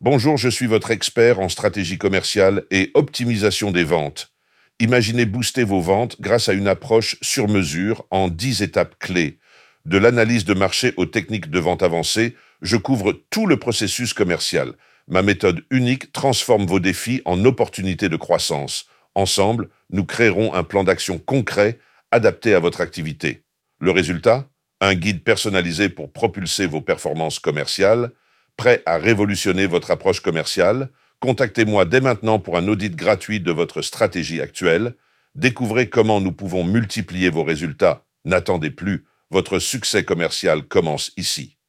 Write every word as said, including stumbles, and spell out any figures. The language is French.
Bonjour, je suis votre expert en stratégie commerciale et optimisation des ventes. Imaginez booster vos ventes grâce à une approche sur mesure en dix étapes clés. De l'analyse de marché aux techniques de vente avancées, je couvre tout le processus commercial. Ma méthode unique transforme vos défis en opportunités de croissance. Ensemble, nous créerons un plan d'action concret adapté à votre activité. Le résultat? Un guide personnalisé pour propulser vos performances commerciales. Prêt à révolutionner votre approche commerciale? Contactez-moi dès maintenant pour un audit gratuit de votre stratégie actuelle. Découvrez comment nous pouvons multiplier vos résultats. N'attendez plus, votre succès commercial commence ici.